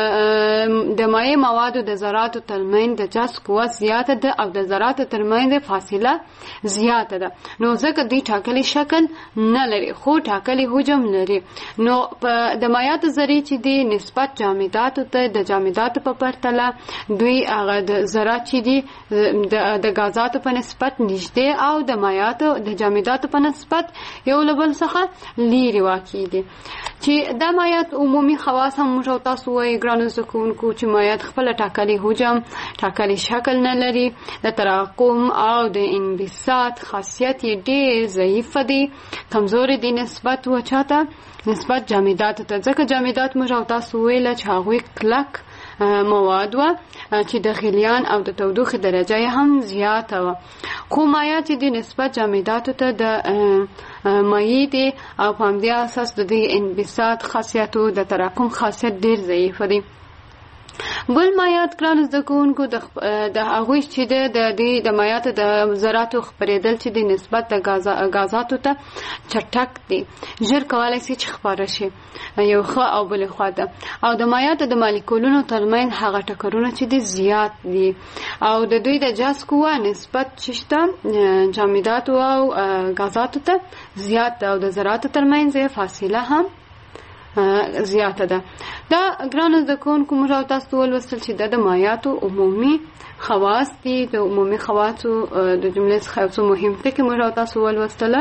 د مایع موادو د ذراتو ترمنځ د جذب قوه زیاته ده او د ذراتو ترمنځ فاصله زیاته ده. نو ځکه دوی ټاکلي شکل نه لري خو ټاکلي حجم لري. نو د مایعاتو ذرې چې دي نسبت جامداتو ته د جامداتو په پرتله دوی هغه د ذرات چې دي د غازاتو په نسبت نږدې او د مایعاتو د جامداتو په نسبت یو له بل څخه لیرې واقع دي. چې دا مایعات عمومي خواص هم موږ تاسو وایي ګرانو زده کوونکو چې مایعات خپله ټاکلي حجم ټاکلي شکل نه لري. د تراکم او د انبساط خاصیت یې ډېر ضعیفه دی، کمزوري دی نسبت وچاته نسبت جامداتو ته. ځکه جامدات موږ تاسو ویله چې هغوی کلک مواد وه چې د غلیان او د تودوخې درجه یې هم زیاته وه. خو مایعات چې د نسبت جامداتو ته د مایع دي او په همدې اساس د دوی انبساط خاصیت او د تراکم خاصیت ډېر ضعیفه دي. بل مایعات ګرانو زده کوونکو د هغوی چې د دوی د مایعاتو د ذراتو خپرېدل چې د نسبت د غازاتو ته چټک دي، ژر کولی شي چې خپاره شي یو ښه او بلې خوا ته. او د مایعاتو د مالیکولونو ترمنځ هغه ټکرونه چې دي زیات دي او د دوی د جذب قوه نسبت چې شته جامداتو او غازاتو ته زیات ده او د ذراتو ترمنځ فاصله هم زیاته ده. دا ګرانو زده کوونکو موږ او تاسو ولوستل چې دا د مایعاتو عمومي خواص دي. د عمومي خواصو د جملې څخه یو څه مهم ټکي موږ او تاسو ولوستله.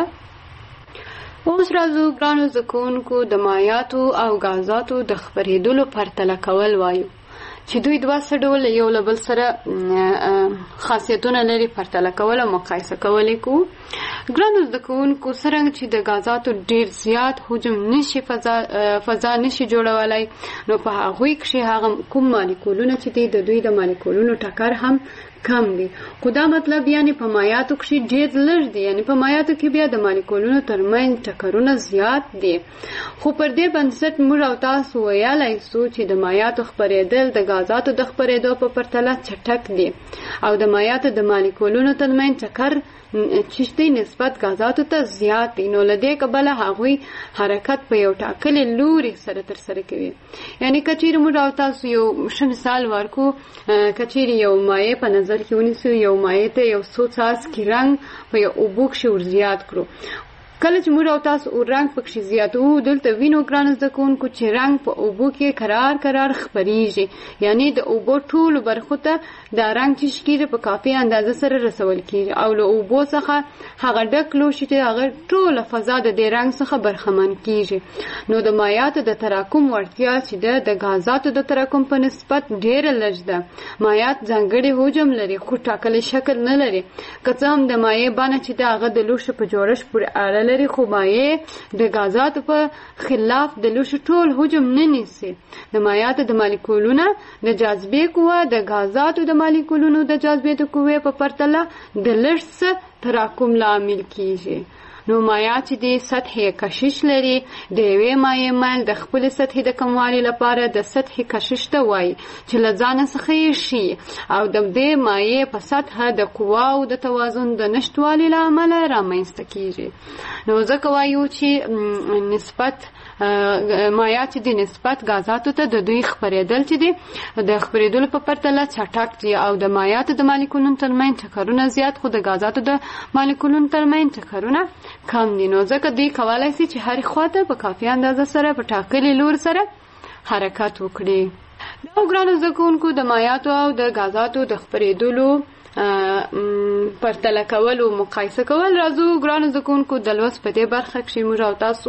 اوس راځو ګرانو زده کوونکو د مایعاتو او غازاتو د خپرېدلو پرتله کول وایو چې دوی دوه څه ډول یو له بل سره خاصیتونه لري، پرتله کول او مقایسه کول یې کوو. ګرانو زده کوونکو څرنګه چې د غازاتو ډېر زیات حجم نشي فضا فضا نشي جوړولی، نو په هغوی کښې هغه کوم مالیکولونه چې دي د دوی د مالیکولونو ټکر هم کم دي. خو دا مطلب یعنی په مایعاتو کښې ډېر لږ دي، یعنی په مایعاتو کې بیا د مالیکولونو ترمنځ ټکرونه زیات دي. خو پر دې بنسټ موږ او تاسو ویلی سو چې د مایعاتو خپرېدل د غازاتو د خپرېدو په پرتله چټک دي او د مایعاتو د مالیکولونو ترمنځ ټکر چشتي نسبت غازاتو ته زیات دي. نو له دې کبله هغوی حرکت په یو ټاکلي لوري سره ترسره کوي. یعنی که چیرې موږ او تاسو یو ښه مثال ورکو، که چیرې یو مایع په نظر کې ونیسو، یو مایع ته یو څو څاڅکي رنګ په یو اوبو کښې ور زیات کړو، کله چې موږ او تاسو رنګ پکښې زیاتوو دلته وینو ګرانو زده کوونکو چې رنګ په اوبو کې کرار کرار خپریږي. یعنی د اوبو ټولو برخو ته دا رنګ چې کېږي په کافي اندازه سره رسول کېږي او له اوبو څخه هغه ډک لوښي چې هغه ټوله فضا د دې رنګ څخه برخمن کېږي. نو د مایعاتو د تراکم وړتیا چې ده د غازاتو د تراکم په نسبت ډېره لږ ده. مایعات ځانګړی حجم لري خو ټاکلی شکل نه لري. که څه هم د مایع بڼه چې ده هغه د لوښو په جوړښت پورې اړه لري، خو مایع د غازاتو په خلاف د لوښو ټول حجم نه نیسي. د مایعاتو د مالیکولونو د جاذبې قوه د غازاتو د مالیکولونو د جاذبې د قوې په پرتله د لږ څه تراکم لامل کیږي. نو مایعات چې د سطحې کشش لري، د یوې مایع میل د خپلې سطحې د کموالي لپاره د سطحې کشش ته وایي چې له ځانه څخه یې ښیي او د دې مایع په سطحه د قواو د توازن د نشتوالي له امله رامنځته کیږي. نو ځکه وایو چې نسبت مایعات چې د نسبت غازاتو ته د دوی خپرېدل چې دي د خپرېدلو په پرتله چټک دي او د مایعاتو د مالیکولونو ترمنځ ټکرونه زیات، خو د غازاتو د مالیکولونو ترمنځ ټکرونه کم دي. نو ځکه دوی کولی شي چې هرې خواته په کافي اندازه سره په ټاکلي لور سره حرکت وکړي. دا ګرانو زده کوونکو د مایعاتو او د غازاتو د خپرېدلو پرتله کول او مقایسه کول. راځو ګرانو زده کوونکو د لوست په دې برخه کښې موږ او تاسو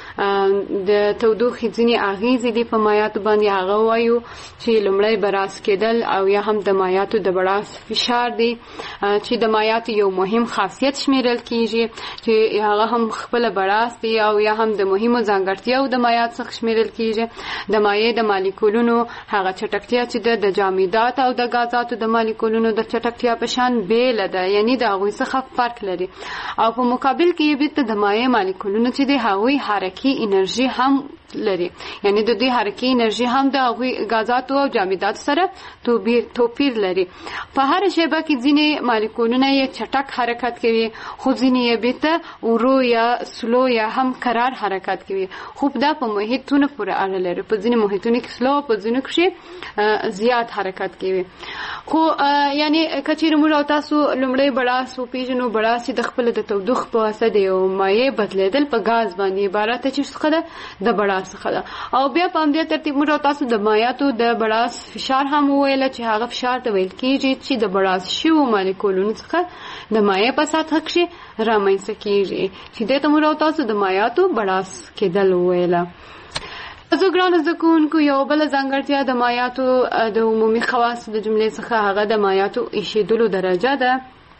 د تودوخې ځینې اغېزې دي په مایعاتو باندې هغه وایو چې لومړی براس کېدل او یا هم د مایعاتو د براس فشار دی چې د مایعاتو یو مهم خاصیت شمیرل کیږي چې هغه هم خپله براس دی او یا هم د مهمو ځانګړتیاو د مایعات څخه شمیرل کیږي. د مایع د مالیکولونو هغه چټکتیا چې د جامدات او د غازاتو د مالیکولونو د چټکتیا په شان بیله ده، یعنی د هغوی څخه فرق لري. او په مقابل کې یې بیرته د مایع مالیکولونو چې د هغوی حرکي انرژي هم لري، یعنی د دوی حرکي انرژي هم د هغوی غازاتو او جامداتو سره توپیر لري. په هر شیبه کې ځینې مالیکولونه یې چټک حرکت کوي، خو ځینې یې بیرته ورو یا سلو یا هم کرار حرکت کوي. خو دا په محیطونو پورې اړه لري، په ځینې محیطونو کې سلو، په ځینو کې زیات حرکت کوي. خو یعنی که چیرې موږ او تاسو لومړی بړاس وپېژنو، بړاس چې د خپله د تودوخې په واسطه د یو مایع بدلېدل په غاز باندې عبارت دی چې څخه ده د بړاس څخه ده. او بیا په همدې ترتیب موږ او تاسو د مایعاتو د بړاس فشار هم وویله چې هغه فشار ته ویل کېږي چې د بړاس شویو مالیکولونو څخه د مایع په سطحه کښې رامنځته کېږي چې دې ته موږ او تاسو د مایعاتو بړاس کېدل وویله. زه ګرانو زده کوونکو یو بله ځانګړتیا د مایعاتو د عمومي خواصو د جملې څخه هغه د مایعاتو ایښېدلو درجه ده.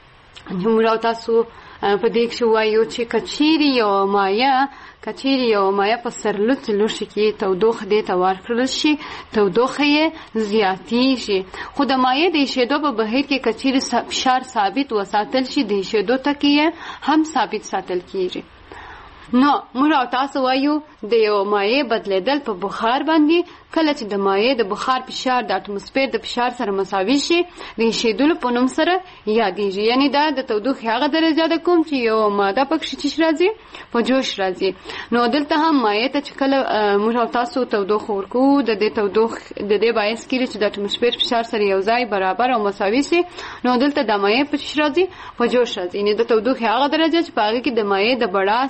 موږ او تاسو په دې کښې وایو چې که چیرې یو مایع که چیرې یو مایع په سرلوڅ لوښي کې تودوخه دې ته ورکړل شي، تودوخه یې زیاتېږي. خو د مایع د ایښېدو په بهیر کې که چیرې فشار ثابت وساتل شي، د ایښېدو ټکي یې هم ثابت ساتل کېږي. نو موږ او تاسو وایو د یو مایع بدلېدل په بخار باندې کله چې د مایع د بخار فشار د اټموسفیر د فشار سره مساوي شي د ایښېدلو په نوم سره یادېږي. یعنی دا د تودوخې هغه درجه ده کوم چې یو ماده پکښې چش راځي په جوش راځي. نو دلته هم مایع ته چې کله موږ او تاسو تودوخه ورکوو د دې تودوخې د دې باعث کېږي چې د اټموسفیر فشار سره یو ځای برابر او مساوي شي. نو دلته د مایع په چش راځي په جوش راځي، یعنی د تودوخې هغه درجه چې په هغې کې د مایع د بړاس فشار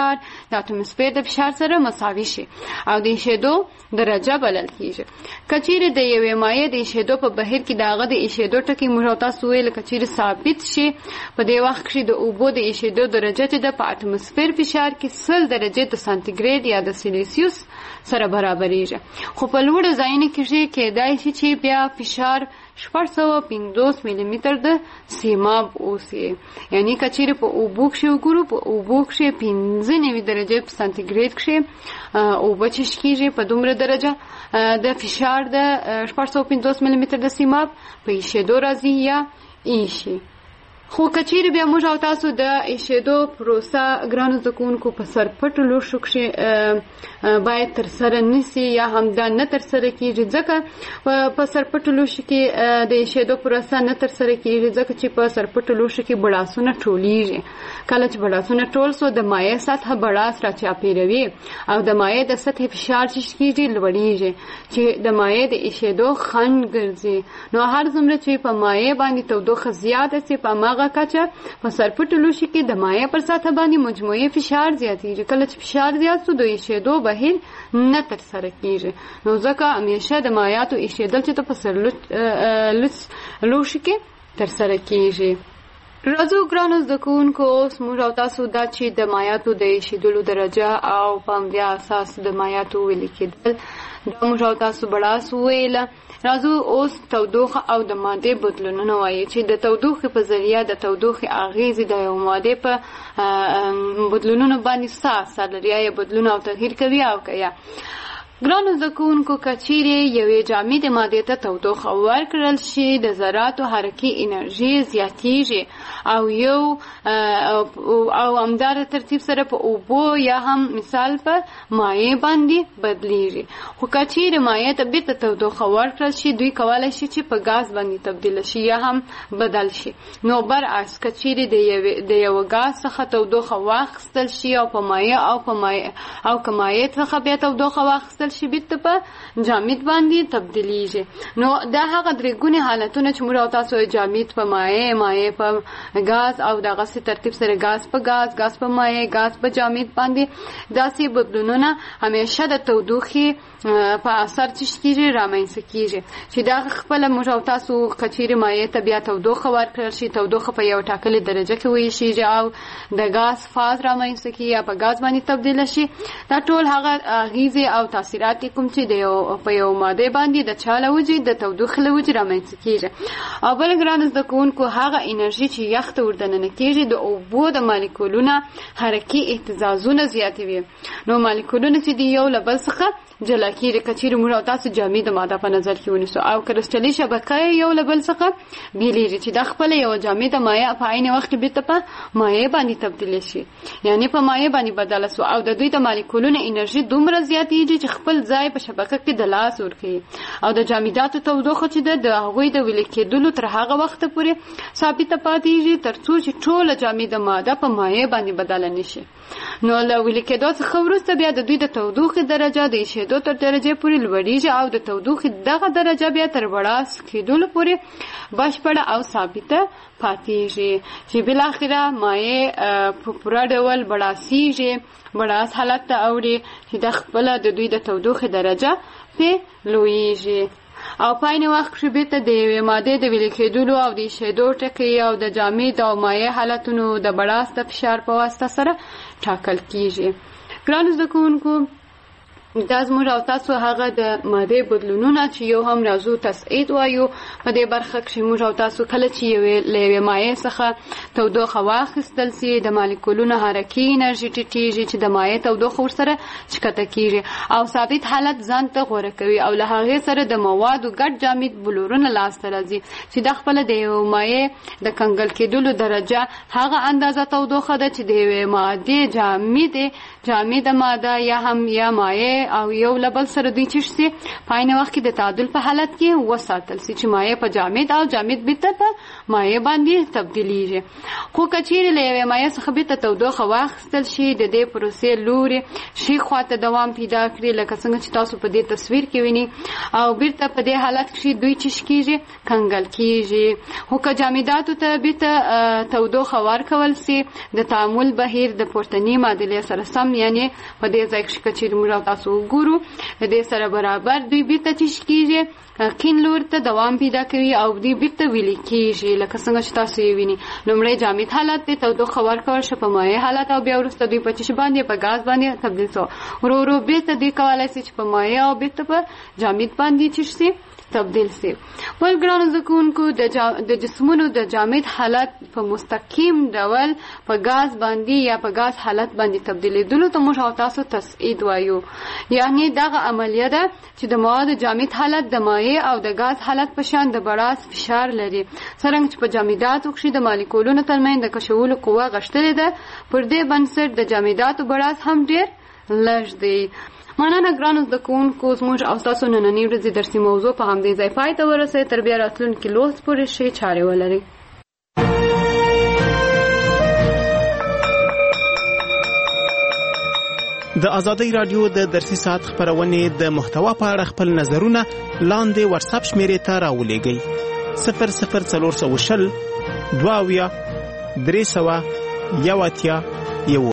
فشار د اټموسفیر د فشار سره مساوي شي او د ایشېدو درجه بلل کیږي. کچیر د یوې مایع د ایشېدو په بهیر کې داغه د ایشېدو ټکی موږ تاسو ویل کچیر ثابت شي په دې وخت کې د اوبو د ایشېدو درجه چې د اټموسفیر فشار کې سل درجه د سانتیګریډ یا د سیلیسیوس سره برابرېږي. خو په لوړ ځایونو کې کېدای شي چې بیا فشار شپږ سوه پنځوس ملي متر د سیماب اوسي. یعنی کچیر په اوبو کې وګورو په اوبو کې پنځه نوي درجه په سانتیګریډ کې اوبه چې کېږي په دومره درجه د فشار د شپږ سوه پنځوس ملي متر د سیماب په ایشېدو راځي یا ایشي. خو کچیر بیا موږ او تاسو د ایشېدو پروسه ګرانو زده کوونکو په سرپټو لوښو کې باید ترسره نشي یا همدا نه ترسره کېږي ځکه په سرپټو لوښو کې د ایشېدو پروسه نه ترسره کېږي ځکه چې په سرپټو لوښو کې بړاسونه ټولیږي. کله چې بړاسونه ټول سو د مایع سطح بړاس راچاپېروي او د مایع د سطحې فشار چې کېږي لوړېږي چې د مایع د ایشېدو خنډ ګرځي. نو هر څومره چې په مایع باندې تودوخه زیاته سي په هماغه کچه په سرپټو لوښي کې د مایع پر سطح باندې مجموعي فشار زیاتېږي. کله چې فشار زیات سو د ایشېدو بهیر نه ترسره کېږي. نو ځکه همیشه د مایعاتو ایشېدل چې په سرلوښي کې ترسره کېږي. راځو ګرانو زده کوونکو اوس موږ او تاسو دا چې د مایعاتو د ایشېدلو درجه او په همدې اساس د مایعاتو ویلې کېدل دا موږ او تاسو بړاس وویله. راځو اوس تودوخه او د مادې بدلونونه وایي چې د تودوخې په ذریعه د تودوخې اغیزې د یو مادې په بدلونونو باندې څه اثر لري یا بدلون او تغییر کوي او که یا ګرانو زده کوونکو کچیرې یوې جامدې مادې ته تودوخه ورکړل شي د ذراتو حرکي انرژي زیاتیږي او یو او همدار ترتیب سره په اوبو یا هم مثال په مایع باندې بدلیږي. خو کچیرې مایع ته بیرته تودوخه ورکړل شي دوی کولی شي چې په غاز باندې تبدیل شي یا هم بدل شي. نو برعکس کچیرې د یو غاز څخه تودوخه واخیستل شي او په مایع او په مایع او که مایع څخه بیا تودوخه واخیستل شي بیرته په جامد باندې تبدیلیږي. نو دا هغه درې ګونې حالتونه چې موږ او تاسو جامد په مایع مایع په غاز او دغسې ترتیب سره غاز په غاز غاز په مایع غاز په جامد باندې داسې بدلونونه همیشه د تودوخې په اثر چې کېږي رامنځته کېږي چې دا خپله موږ او تاسو کچیرې مایع ته بیا تودوخه ورکړل شي تودوخه په یو ټاکلې درجه کې ویشیږي او د غاز فاز رامنځته کېږي یا په غاز باندې تبدیله شي. دا ټول هغه اغیزې او تاثیرات کوم چې د یو په یو ماده باندې د چا له وجې د تودوخې له وجې رامنځته کېږي. او بل ګرانو زده کوونکو هغه انرژي چې یخ ته وردننه کېږي د اوبو د مالیکولونه حرکي اهتزازونه زیاتوي. نو مالیکولونه چې د یو له بل څخه جلا کېږي کچیرې موږ او تاسو جامده ماده په نظر کې ونیسو او کرسټلي شبکه یو له بل څخه بیلیږي چې دا خپله یوه جامده مایع په عین وخت کې بیرته په مایع باندې تبدیله شي یعنی په مایع باندې بدله سو او د دوی د مالیکولونو انرژي دومره زیاتېږي چې خپل ځای په شبکه کې د لاس ورکوي او د جامداتو تودوخه چې ده د هغوی د ویلې کېدلو تر هغه وخته پورې ثابته پاتېږي تر څو چې ټوله جامده ماده په مایع باندې بدله نشي. نو له ویلې کېدو څخه وروسته بیا د دوی د تودوخې درجه د ایشېدو تر درجې پورې لوړېږي او د تودوخې دغه درجه بیا تر بړاس کېدلو پورې بشپړه او ثابته پاتېږي چې بالاخره مایع په پوره ډول بړاسیږي بړاس حالت ته اوړي چې د خپله د دوی د تودوخې درجه پې لویږي او پاین وخت کې بیرته د یوې مادې د ویلې کېدلو او د ایشېدو ټکي او د جامد او مایع حالتونو د بړاس د فشار په واسطه سره ټاکل کېږي. ګرانو زده کوونکو دا زموږ او تاسو هغه د مادې بدلونونه چې یو هم راځو تصعید وایو په دې برخه کې موږ او تاسو کله چې یوې له یوې مایع څخه تودوخه واخیستل سي د مالیکولونو حرکي انرژي ټیټېږي چې د مایع تودوخه ورسره ښکته کېږي او ثابت حالت ځان ته غوره کوي او له هغې سره د موادو ګډ جامد بلورونه لاسته راځي چې دا خپله د یو مایع د کنګل کېدلو درجه هغه اندازه تودوخه ده چې د یوې مادې جامد جامده ماده یا هم یا مایع او یو لبل سره دوی چشسي پاین وخت کې د تعادل په حالت کې وساتل سي چې مایع په جامد او جامد بیت په مایع باندې تبدیلیږي. خو کچیر له مایع څخه بیت تودوخه واخیستل شي د دې پروسې لوري شي خواته دوام پیدا کړي لکه څنګه چې تاسو په دې تصویر کې ویني او بیرته په دې حالت کې دوی چش کیږي کنګل کیږي. خو که جامداتو ته بیت تودوخه ورکول سي د تعامل بهیر د پورتنی معادلې سره سم یعنی په دې ځای کې کچیر موږ تاسو وګورو د دې سره برابر دوی بیت چش کیږي کین لور ته دوام پیدا کوي او دوی بیت ویل کیږي لکه څنګه چې تاسو یې ویني. لومړی جامد حالت د تودوخه ورکول شو په مایع حالت او بیا وروسته دوی په چش باندې په غاز باندې تبدیل شو. ورو ورو بیت دوی کولای شي چې په مایع او بیت په جامد باندې چش شي تبدیل شي. بل ګرانو زکونکو د جا... د جسمونو د جامد حالت په مستقیم ډول په غاز باندې یا په غاز حالت باندې تبدیلیدلو ته موږ تاسو تصعید وایو. یعنی دغه عملیه ده چې د مواد جامد حالت د مایع او د غاز حالت په شان د براس فشار لري. څنګه چې په جامداتو کې د مالیکولونو ترمنځ د کشولو قوه غشتلې ده پر دې بنسټ د جامداتو براس هم ډیر لږ دی. مننه ګرانو زده کوونکو زموږ او ستاسو نننۍ ورځې درسي موضوع په همدې ځای پای ته ورسوي. تر بیا راتلونکي لوست پورې ښې چارې ولرئ. د ازادۍ رادیو د درسي ساعت خبرونې د محتوا په اړه خپل نظرونه لاندې واتساپ شمیرې ته راولېږئ. صفر صفر څلور سوه شل دوه اویا درې سوه یو اتیا یو.